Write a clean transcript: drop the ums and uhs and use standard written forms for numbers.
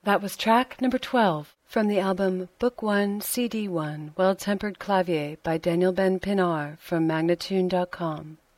That was track number 12 from the album Book 1, CD 1, Well-Tempered Clavier by Daniel Ben Pinar from Magnatune.com.